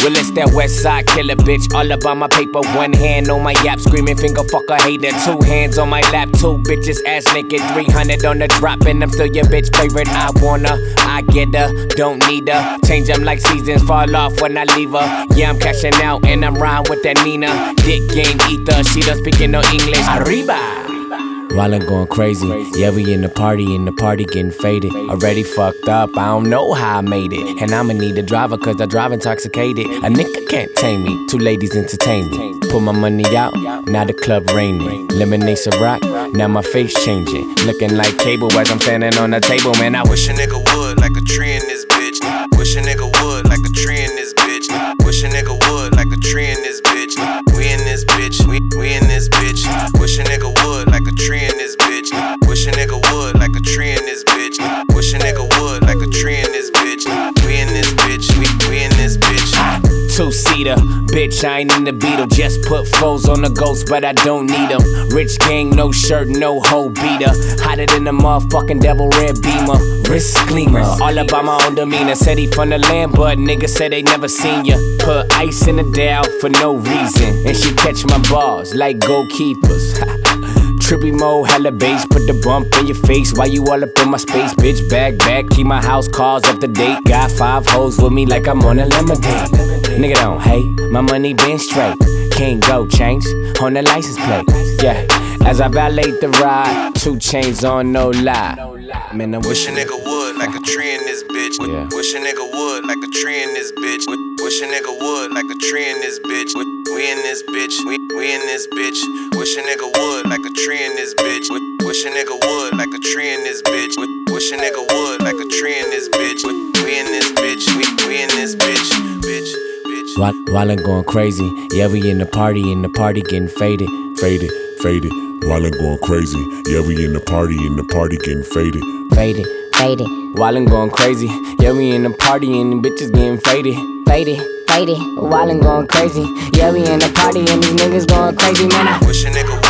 Well, it's that west side killer, bitch. All about my paper, one hand on my yap, screaming finger fucker hater. Two hands on my lap, two bitches ass naked. 300 on the drop, and I'm still your bitch favorite. I get her, don't need her. Change them like seasons, fall off when I leave her. Yeah, I'm cashing out, and I'm riding with that Nina. Dick game ether, she done speaking no English. Arriba! While I'm going crazy, yeah, we in the party getting faded. Already fucked up, I don't know how I made it. And I'ma need a driver, cause I drive intoxicated. A nigga can't tame me, two ladies entertain me. Put my money out, now the club raining. Lemonade Ciroc, now my face changing. Looking like cable as I'm standing on the table, man, I wish a nigga would, like a tree in this bitch. Wish a nigga would, like a tree in this bitch. Wish a nigga would, like a tree in this bitch. We in this bitch, we in this bitch. Wish a nigga would, like a tree in this bitch. Wish a nigga would, like a tree in this bitch. Wish a nigga would, like a tree in this bitch. We in this bitch, we in this bitch. Two-seater, bitch, I ain't in the Beetle. Just put foes on the ghost, but I don't need them. Rich gang, no shirt, no hoe beater. Hotter than the motherfucking devil red beamer. Wrist gleamer, all about my own demeanor. Said he from the land, but niggas said they never seen ya. Put ice in the Dow for no reason, and she catch my balls like goalkeepers. Trippy mode, hella bass, put the bump in your face. Why you all up in my space, bitch? Back, keep my house calls up to date. Got 5 hoes with me like I'm on a lemonade. Nigga don't hate, my money been straight. Can't go change on the license plate. Yeah, as I valet the ride, 2 chains on, no lie. Man, I wish a nigga would, like a tree in this bitch. Yeah. Wish a nigga would, like a tree in this bitch. Wish a nigga would, like a tree in this bitch. We in this bitch, we in this bitch. Wish a nigga would, like a tree in this bitch. Wish a nigga would, like a tree in this bitch. Wish a nigga would, like a tree in this bitch. We in this bitch, we in this bitch, bitch. While I'm going crazy, yeah, we in the party getting faded. While I'm going crazy, yeah, we in the party getting faded. Faded. While I'm going crazy, yeah, we in the party and the bitches getting faded. While I'm going crazy, yeah, we in the party and these niggas going crazy, man. I wish a nigga